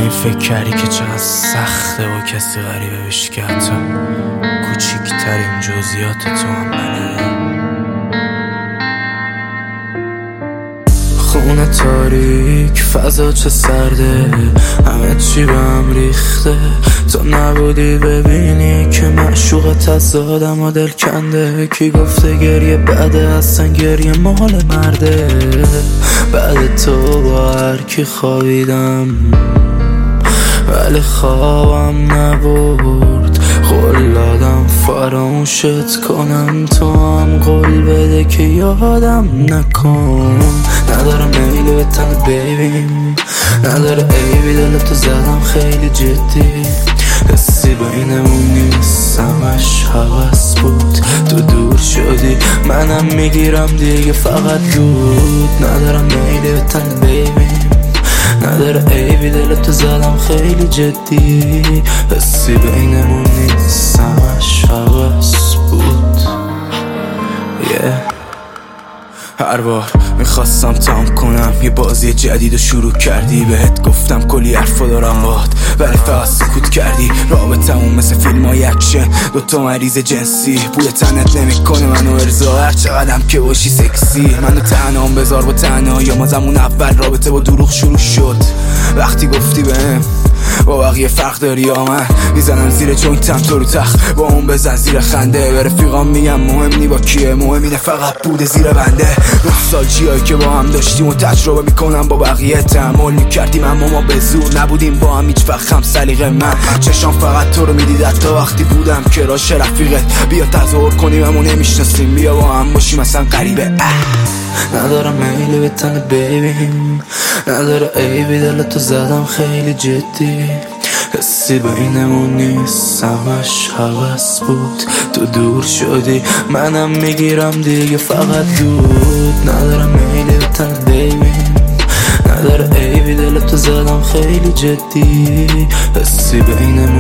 این فکر کردی که چقدر سخته با کسی غریبه بشی که حتی کوچیکترین جزئیات تو هم منه. خونه تاریک، فضا چه سرده، همه چی به هم ریخته. تو نبودی ببینی که معشوقت از آدم و دل کنده. کی گفته گریه بعده، اصلا گریه مال مرده. بعد تو با هر کی خوابیدم ولی خوابم نبرد. قول دادم فراموشت کنم، تو هم قول بده که یادم نکن. ندارم میل به تن بیبیم، نداره عیبی، دلتو زدم خیلی جدی. حسی بینمون نیست، همش هوس بود. تو دور شدی منم میگیرم دیگه فقط دود. ندارم میل به تن بیبیم، نداره عیبی، دلتو زدم خیلی جدی. حسی بینمون نیست، همش هوس بود. هر بار میخواستم تمام کنم یه بازی جدید و شروع کردی. بهت گفتم کلی حرفا دارم باهات ولی فقط سکوت کردی. رابطمون مثل فیلمای اکشن، دوتا مریض جنسی. بوی تنت نمیکنه منو ارضا، هر چقدرم که باشی سکسی. منو تنهام بذار با تنهایی، ما زمون اول رابطه با دروغ شروع شد. وقتی گفتی بهم با بقیه فرق داری یا من میزنم زیر جوینتم تو رو تخت، با اون بزن زیر خنده. به رفیقام میگم مهم نی با کیه، مهم اینه فقط بوده زیر بنده. نوستالژیایی که با هم داشتیم و تجربه میکنم با بقیه. تحمل میکردیم اما ما به زور نبودیم با هم هیچ وقت هم سلیقه. من چشام فقط تو رو میدید حتی وقتی بودم کراش رفیقت. بیا تظاهر کنیم اما نمیشناسیم، بیا با هم باشیم اصلا غریبه. ندارم میل به تن بیبیم، نداره عیبی، دلتو زدم خیلی جدی. حسی بینمون نیست، همش هوس بود. تو دور شدی منم میگیرم دیگه فقط دود. ندارم میل به تن بیبیم، نداره عیبی، دلتو زدم خیلی جدی. حسی بینمون